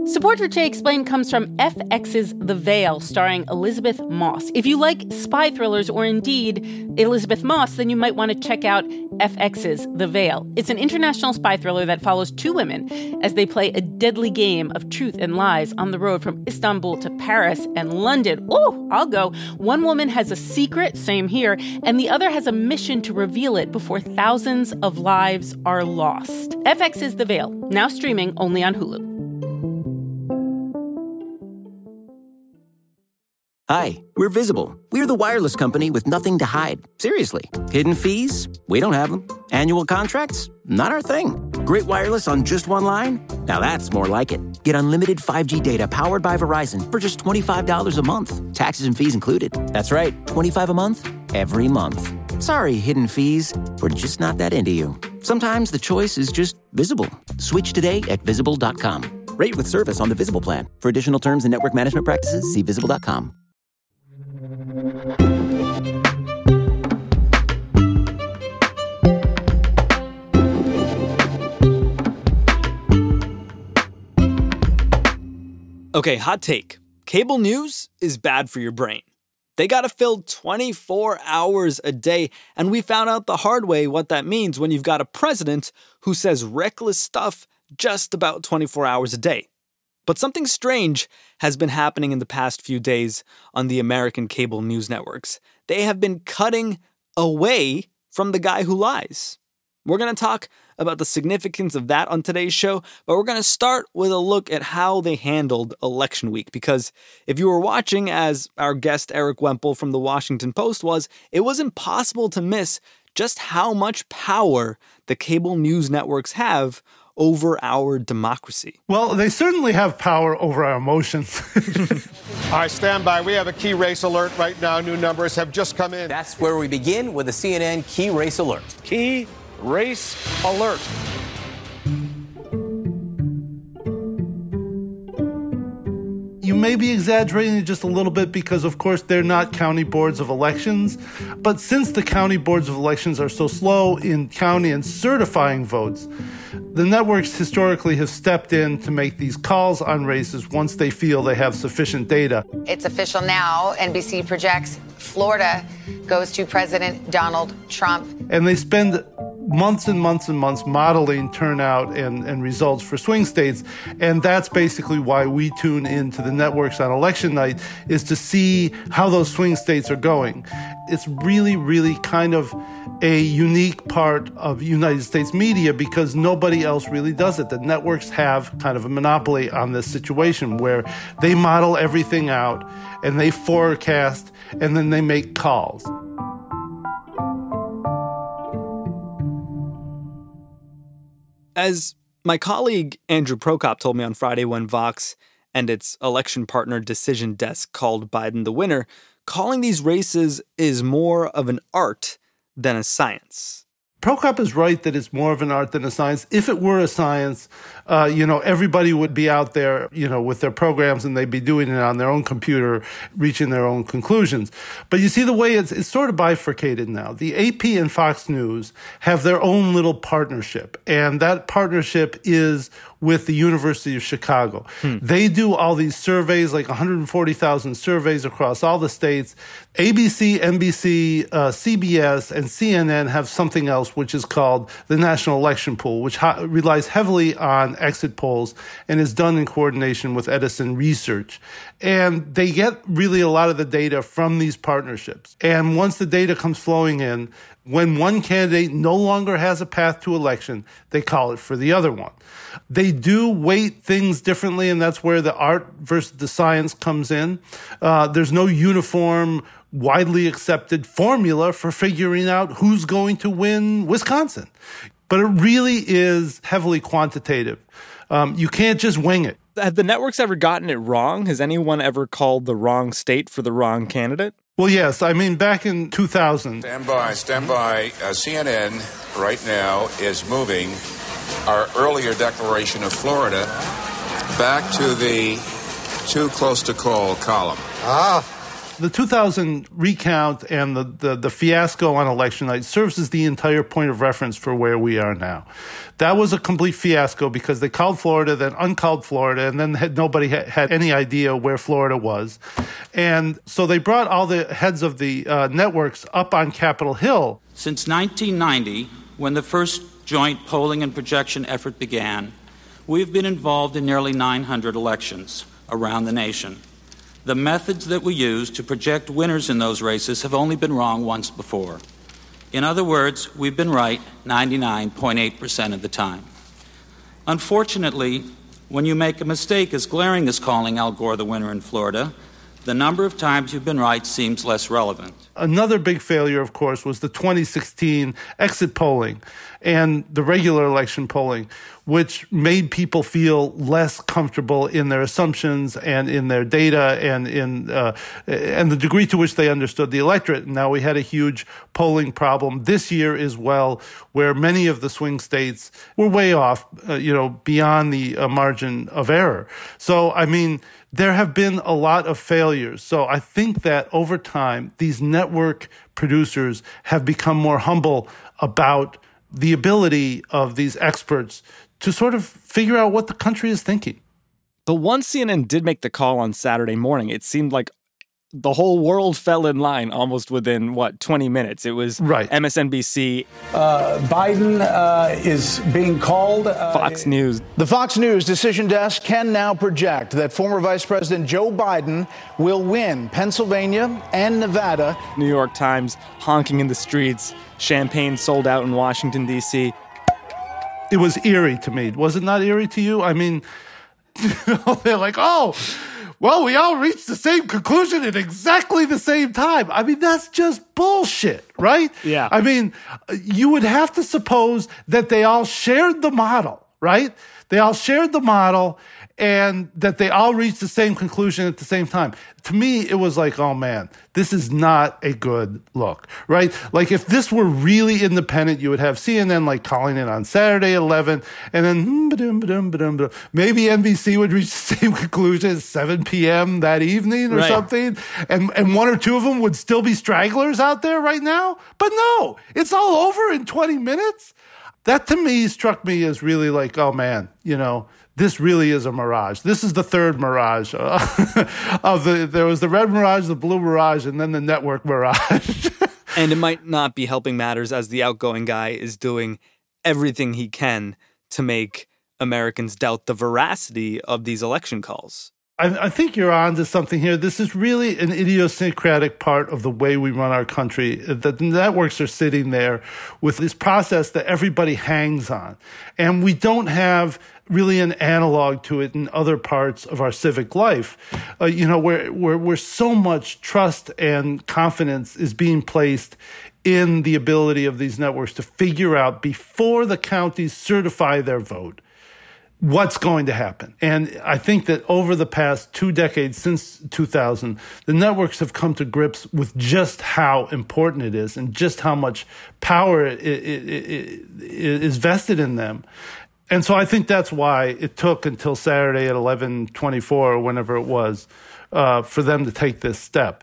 Support for Jay Explained comes from FX's The Veil, starring Elizabeth Moss. If you like spy thrillers or indeed Elizabeth Moss, then you might want to check out FX's The Veil. It's an international spy thriller that follows two women as they play a deadly game of truth and lies on the road from Istanbul to Paris and London. Oh, I'll go. One woman has a secret, same here, and the other has a mission to reveal it before thousands of lives are lost. FX's The Veil, now streaming only on Hulu. Hi, we're Visible. We're the wireless company with nothing to hide. Seriously. Hidden fees? We don't have them. Annual contracts? Not our thing. Great wireless on just one line? Now that's more like it. Get unlimited 5G data powered by Verizon for just $25 a month. Taxes and fees included. That's right, $25 a month, every month. Sorry, hidden fees. We're just not that into you. Sometimes the choice is just Visible. Switch today at Visible.com. Rate with service on the Visible plan. For additional terms and network management practices, see Visible.com. Okay, hot take. Cable news is bad for your brain. They gotta fill 24 hours a day, and we found out the hard way what that means when you've got a president who says reckless stuff just about 24 hours a day. But something strange has been happening in the past few days on the American cable news networks. They have been cutting away from the guy who lies. We're going to talk about the significance of that on today's show, but we're going to start with a look at how they handled election week. Because if you were watching, as our guest Eric Wemple from The Washington Post was, it was impossible to miss just how much power the cable news networks have over our democracy. Well, they certainly have power over our emotions. All right, stand by. We have a key race alert right now. New numbers have just come in. That's where we begin with a CNN key race alert. Key race alert. You may be exaggerating just a little bit because, of course, they're not county boards of elections. But since the county boards of elections are so slow in counting and certifying votes, the networks historically have stepped in to make these calls on races once they feel they have sufficient data. It's official now. NBC projects Florida goes to President Donald Trump. And they spend months and months and months modeling turnout and results for swing states. And that's basically why we tune into the networks on election night, is to see how those swing states are going. It's really, really kind of a unique part of United States media because nobody else really does it. The networks have kind of a monopoly on this situation where they model everything out and they forecast and then they make calls. As my colleague Andrew Prokop told me on Friday when Vox and its election partner Decision Desk called Biden the winner, calling these races is more of an art than a science. Prokop is right that it's more of an art than a science. If it were a science, everybody would be out there, with their programs and they'd be doing it on their own computer, reaching their own conclusions. But you see the way it's sort of bifurcated now. The AP and Fox News have their own little partnership, and that partnership is with the University of Chicago. They do all these surveys, like 140,000 surveys across all the states. ABC, NBC, CBS, and CNN have something else, which is called the National Election Pool, which relies heavily on exit polls and is done in coordination with Edison Research. And they get really a lot of the data from these partnerships. And once the data comes flowing in, when one candidate no longer has a path to election, they call it for the other one. They do weight things differently, and that's where the art versus the science comes in. There's no uniform, widely accepted formula for figuring out who's going to win Wisconsin. But it really is heavily quantitative. You can't just wing it. Have the networks ever gotten it wrong? Has anyone ever called the wrong state for the wrong candidate? Well, yes. I mean, back in 2000. Stand by. CNN right now is moving our earlier declaration of Florida back to the too close to call column. The 2000 recount and the fiasco on election night serves as the entire point of reference for where we are now. That was a complete fiasco because they called Florida, then uncalled Florida, and then nobody had any idea where Florida was. And so they brought all the heads of the networks up on Capitol Hill. Since 1990, when the first joint polling and projection effort began, we've been involved in nearly 900 elections around the nation. The methods that we use to project winners in those races have only been wrong once before. In other words, we've been right 99.8% of the time. Unfortunately, when you make a mistake as glaring as calling Al Gore the winner in Florida, the number of times you've been right seems less relevant. Another big failure, of course, was the 2016 exit polling and the regular election polling, which made people feel less comfortable in their assumptions and in their data and the degree to which they understood the electorate. Now, we had a huge polling problem this year as well, where many of the swing states were way off, beyond the margin of error. So, I mean, there have been a lot of failures. So I think that over time, these network producers have become more humble about the ability of these experts to sort of figure out what the country is thinking. But once CNN did make the call on Saturday morning, it seemed like the whole world fell in line almost within, 20 minutes. It was right. MSNBC. Biden is being called. Fox News. The Fox News decision desk can now project that former Vice President Joe Biden will win Pennsylvania and Nevada. New York Times honking in the streets. Champagne sold out in Washington, D.C. It was eerie to me. Was it not eerie to you? I mean, they're like, well, we all reached the same conclusion at exactly the same time. I mean, that's just bullshit, right? Yeah. I mean, you would have to suppose that they all shared the model, right? They all shared the model and that they all reached the same conclusion at the same time. To me, it was like, oh man, this is not a good look, right? Like if this were really independent, you would have CNN like calling it on Saturday at 11 and then maybe NBC would reach the same conclusion at 7 p.m. that evening or something. And one or two of them would still be stragglers out there right now. But no, it's all over in 20 minutes. That to me struck me as really like, oh man, this really is a mirage. This is the third mirage there was the red mirage, the blue mirage, and then the network mirage. And it might not be helping matters as the outgoing guy is doing everything he can to make Americans doubt the veracity of these election calls. I think you're on to something here. This is really an idiosyncratic part of the way we run our country. The networks are sitting there with this process that everybody hangs on. And we don't have really an analog to it in other parts of our civic life, where so much trust and confidence is being placed in the ability of these networks to figure out before the counties certify their vote what's going to happen. And I think that over the past 2 decades, since 2000, the networks have come to grips with just how important it is and just how much power it is vested in them. And so I think that's why it took until Saturday at 11:24 or whenever it was for them to take this step.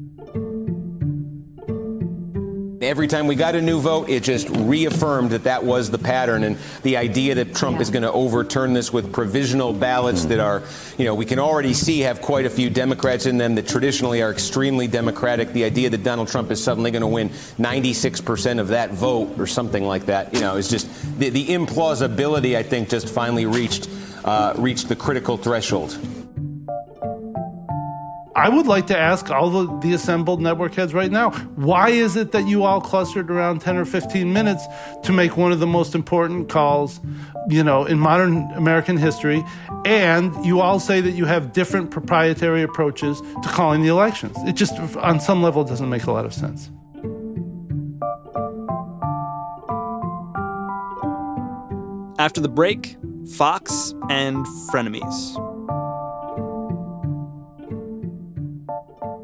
Every time we got a new vote, it just reaffirmed that was the pattern. And the idea that Trump is going to overturn this with provisional ballots that are, we can already see have quite a few Democrats in them that traditionally are extremely Democratic. The idea that Donald Trump is suddenly going to win 96% of that vote or something like that, is just the implausibility, I think, just finally reached the critical threshold. I would like to ask all the assembled network heads right now, why is it that you all clustered around 10 or 15 minutes to make one of the most important calls, in modern American history, and you all say that you have different proprietary approaches to calling the elections? It just, on some level, doesn't make a lot of sense. After the break, Fox and frenemies.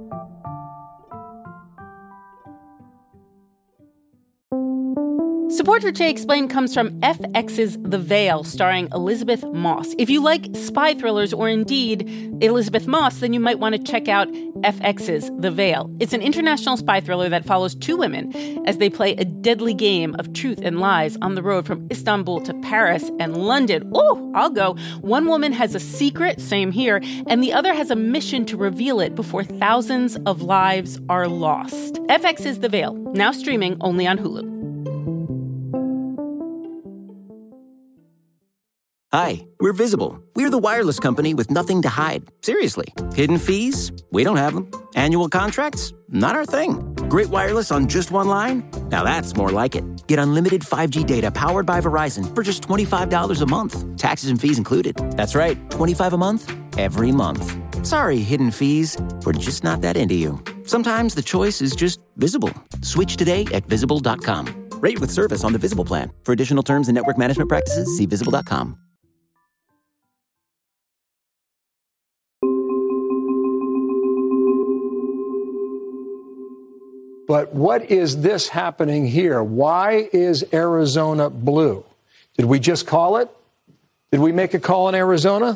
Support Support for Jay Explained comes from FX's The Veil, starring Elizabeth Moss. If you like spy thrillers or indeed Elizabeth Moss, then you might want to check out FX's The Veil. It's an international spy thriller that follows two women as they play a deadly game of truth and lies on the road from Istanbul to Paris and London. Oh, I'll go. One woman has a secret, same here, and the other has a mission to reveal it before thousands of lives are lost. FX's The Veil, now streaming only on Hulu. Hi, we're Visible. We're the wireless company with nothing to hide. Seriously. Hidden fees? We don't have them. Annual contracts? Not our thing. Great wireless on just one line? Now that's more like it. Get unlimited 5G data powered by Verizon for just $25 a month. Taxes and fees included. That's right, $25 a month, every month. Sorry, hidden fees. We're just not that into you. Sometimes the choice is just Visible. Switch today at Visible.com. Rate with service on the Visible plan. For additional terms and network management practices, see Visible.com. But what is this happening here? Why is Arizona blue? Did we just call it? Did we make a call in Arizona?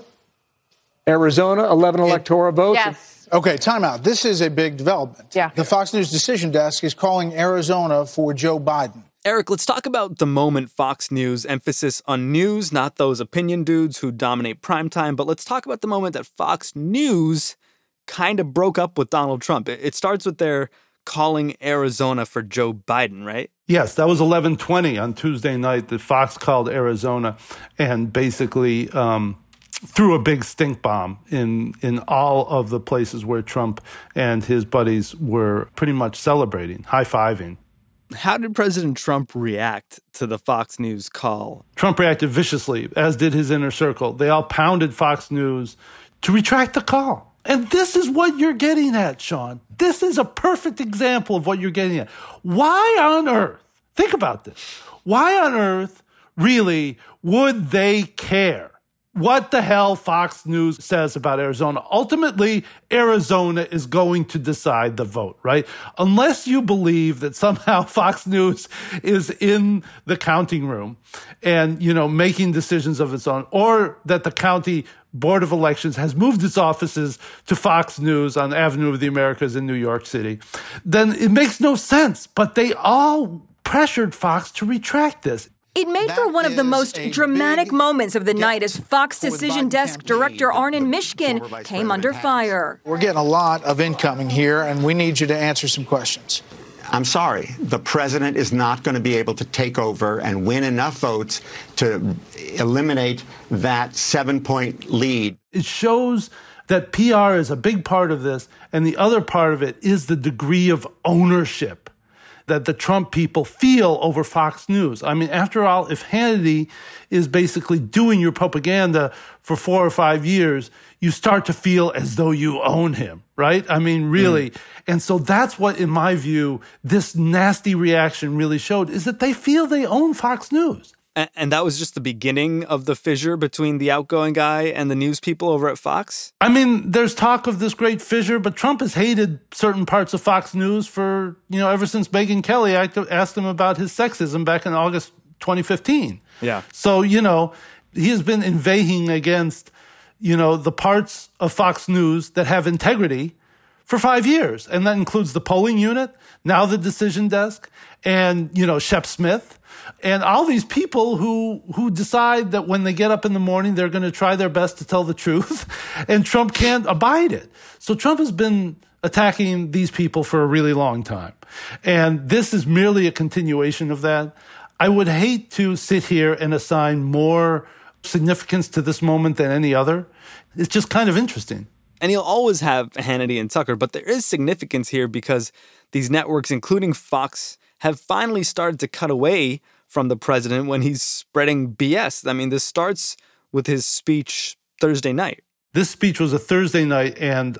Arizona, 11 electoral votes? Yes. Okay, time out. This is a big development. Yeah. The Fox News decision desk is calling Arizona for Joe Biden. Eric, let's talk about the moment Fox News, emphasis on news, not those opinion dudes who dominate primetime, but let's talk about the moment that Fox News kind of broke up with Donald Trump. It starts with their calling Arizona for Joe Biden, right? Yes, that was 11:20 on Tuesday night that Fox called Arizona and basically threw a big stink bomb in all of the places where Trump and his buddies were pretty much celebrating, high-fiving. How did President Trump react to the Fox News call? Trump reacted viciously, as did his inner circle. They all pounded Fox News to retract the call. And this is what you're getting at, Sean. This is a perfect example of what you're getting at. Why on earth, think about this, why on earth really would they care what the hell Fox News says about Arizona? Ultimately, Arizona is going to decide the vote, right? Unless you believe that somehow Fox News is in the counting room and, making decisions of its own, or that the county Board of Elections has moved its offices to Fox News on Avenue of the Americas in New York City, then it makes no sense. But they all pressured Fox to retract this. It made for one of the most dramatic moments of the night as Fox Decision Desk Director Arnon Mishkin came under fire. We're getting a lot of incoming here, and we need you to answer some questions. I'm sorry, the president is not going to be able to take over and win enough votes to eliminate that 7-point lead. It shows that PR is a big part of this, and the other part of it is the degree of ownership that the Trump people feel over Fox News. I mean, after all, if Hannity is basically doing your propaganda for 4 or 5 years, you start to feel as though you own him, right? I mean, really. And so that's what, in my view, this nasty reaction really showed, is that they feel they own Fox News. And that was just the beginning of the fissure between the outgoing guy and the news people over at Fox? I mean, there's talk of this great fissure, but Trump has hated certain parts of Fox News for, ever since Megyn Kelly asked him about his sexism back in August 2015. Yeah. So, he has been inveighing against, the parts of Fox News that have integrity for 5 years. And that includes the polling unit, now the decision desk, and, Shep Smith. And all these people who decide that when they get up in the morning, they're going to try their best to tell the truth, and Trump can't abide it. So Trump has been attacking these people for a really long time. And this is merely a continuation of that. I would hate to sit here and assign more significance to this moment than any other. It's just kind of interesting. And you'll always have Hannity and Tucker, but there is significance here because these networks, including Fox, have finally started to cut away from the president when he's spreading BS. I mean, this starts with his speech Thursday night. This speech was a Thursday night, and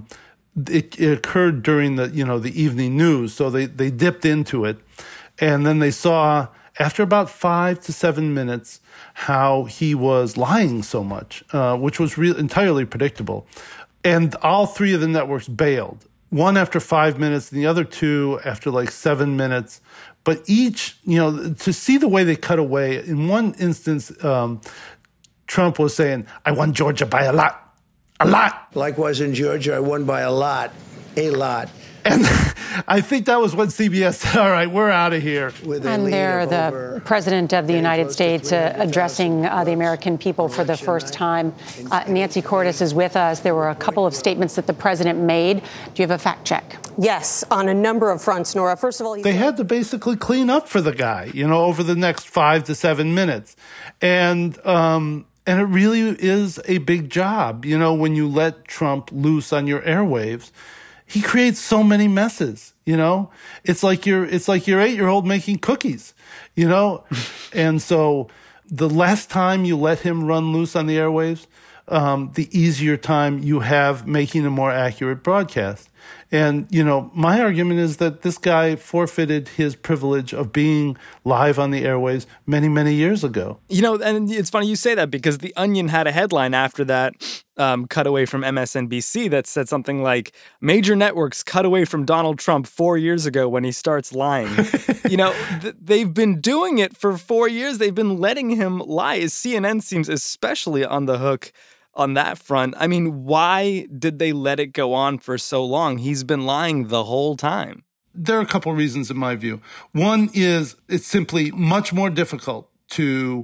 it occurred during the evening news. So they dipped into it, and then they saw after about 5 to 7 minutes how he was lying so much, which was entirely predictable. And all three of the networks bailed. one after 5 minutes and the other two after like 7 minutes. But each, to see the way they cut away, in one instance, Trump was saying, I won Georgia by a lot. Likewise in Georgia, I won by a lot. And I think that was when CBS said, all right, we're out of here. And there, the president of the United States addressing the American people for the first time. Nancy Cordes is with us. There were a couple of statements that the president made. Do you have a fact check? Yes, on a number of fronts, Nora. First of all, they had to basically clean up for the guy, over the next 5 to 7 minutes. And it really is a big job, when you let Trump loose on your airwaves. He creates so many messes, It's like your 8-year-old making cookies, And so the less time you let him run loose on the airwaves, the easier time you have making a more accurate broadcast. And, my argument is that this guy forfeited his privilege of being live on the airwaves many, many years ago. And it's funny you say that because The Onion had a headline after that cutaway from MSNBC that said something like, major networks cut away from Donald Trump 4 years ago when he starts lying. They've been doing it for 4 years. They've been letting him lie. CNN seems especially on the hook on that front. I mean, why did they let it go on for so long? He's been lying the whole time. There are a couple of reasons in my view. One is it's simply much more difficult to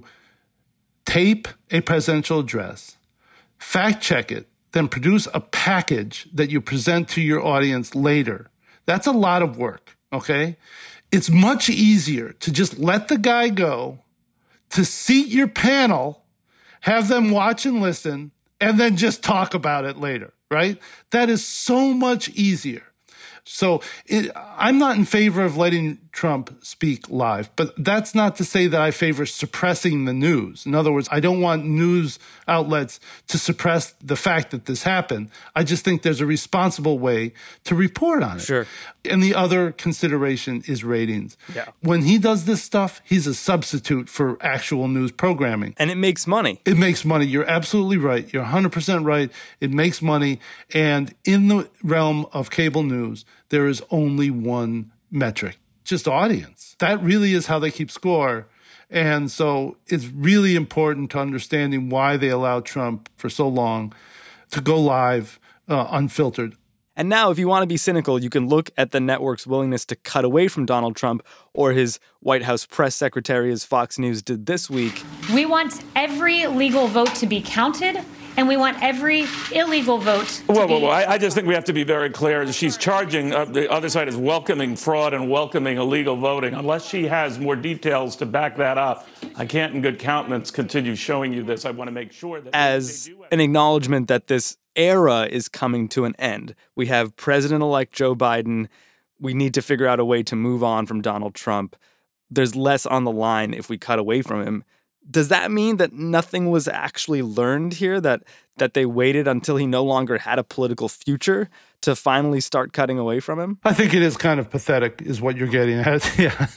tape a presidential address, fact check it, then produce a package that you present to your audience later. That's a lot of work, okay? It's much easier to just let the guy go, to seat your panel, have them watch and listen, and then just talk about it later, right? That is so much easier. So I'm not in favor of letting Trump speak live, but that's not to say that I favor suppressing the news. In other words, I don't want news outlets to suppress the fact that this happened. I just think there's a responsible way to report on it. Sure. And the other consideration is ratings. Yeah. When he does this stuff, he's a substitute for actual news programming. And it makes money. It makes money. You're absolutely right. You're 100% right. It makes money. And in the realm of cable news, there is only one metric, just audience. That really is how they keep score. And so it's really important to understanding why they allowed Trump for so long to go live unfiltered. And now, if you want to be cynical, you can look at the network's willingness to cut away from Donald Trump, or his White House press secretary, as Fox News did this week. We want every legal vote to be counted, and we want every illegal vote to be... I just think we have to be very clear. She's charging, the other side is welcoming fraud and welcoming illegal voting. Unless she has more details to back that up, I can't in good countenance continue showing you this. I want to make sure that... As an acknowledgement that this era is coming to an end. We have President-elect Joe Biden. We need to figure out a way to move on from Donald Trump. There's less on the line if we cut away from him. Does that mean that nothing was actually learned here, that they waited until he no longer had a political future to finally start cutting away from him? I think it is kind of pathetic is what you're getting at. Yeah.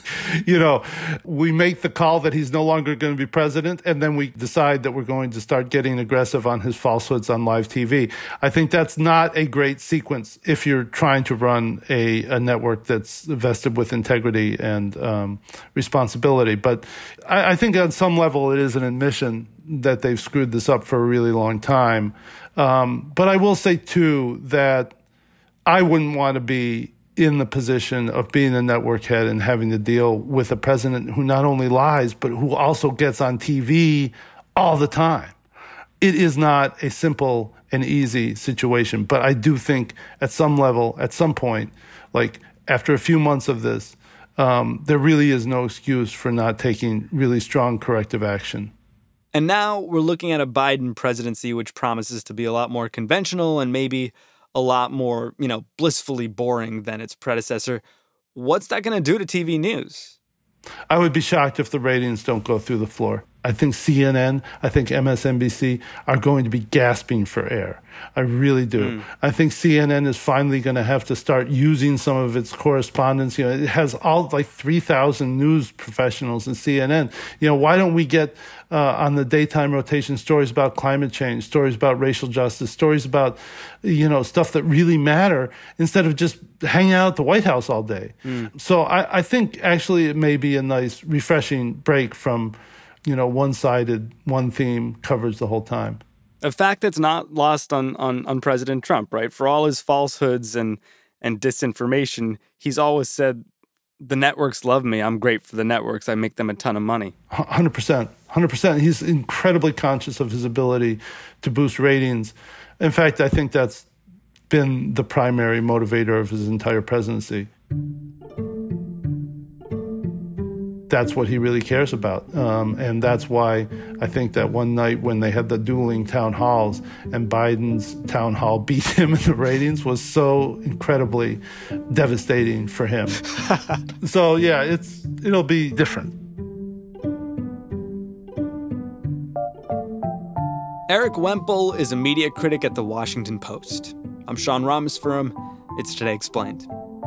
We make the call that he's no longer going to be president, and then we decide that we're going to start getting aggressive on his falsehoods on live TV. I think that's not a great sequence if you're trying to run a network that's vested with integrity and responsibility. But I think on some level it is an admission that they've screwed this up for a really long time. But I will say, too, that I wouldn't want to be in the position of being a network head and having to deal with a president who not only lies, but who also gets on TV all the time. It is not a simple and easy situation. But I do think at some level, at some point, like after a few months of this, there really is no excuse for not taking really strong corrective action. And now we're looking at a Biden presidency which promises to be a lot more conventional and maybe a lot more, blissfully boring than its predecessor. What's that going to do to TV news? I would be shocked if the ratings don't go through the floor. I think CNN, I think MSNBC are going to be gasping for air. I really do. I think CNN is finally going to have to start using some of its correspondence. It has all 3,000 news professionals in CNN. Why don't we get on the daytime rotation stories about climate change, stories about racial justice, stories about, stuff that really matter instead of just hanging out at the White House all day. So I think actually it may be a nice, refreshing break from one-sided, one theme coverage the whole time. A fact that's not lost on President Trump, right? For all his falsehoods and disinformation, he's always said, the networks love me. I'm great for the networks. I make them a ton of money. 100%. He's incredibly conscious of his ability to boost ratings. In fact, I think that's been the primary motivator of his entire presidency. That's what he really cares about. And that's why I think that one night when they had the dueling town halls and Biden's town hall beat him in the ratings was so incredibly devastating for him. So, yeah, it'll be different. Eric Wemple is a media critic at The Washington Post. I'm Sean Rameswaram. It's Today Explained.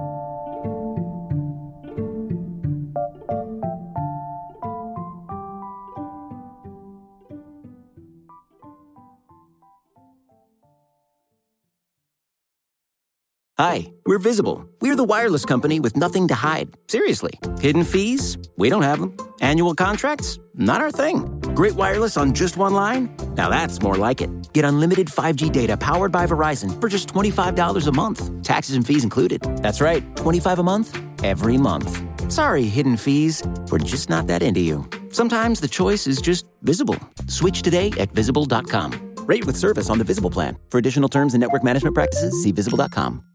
Hi, we're Visible. We're the wireless company with nothing to hide. Seriously. Hidden fees? We don't have them. Annual contracts? Not our thing. Great wireless on just one line? Now that's more like it. Get unlimited 5G data powered by Verizon for just $25 a month. Taxes and fees included. That's right, $25 a month, every month. Sorry, hidden fees. We're just not that into you. Sometimes the choice is just Visible. Switch today at Visible.com. Rate with service on the Visible plan. For additional terms and network management practices, see Visible.com.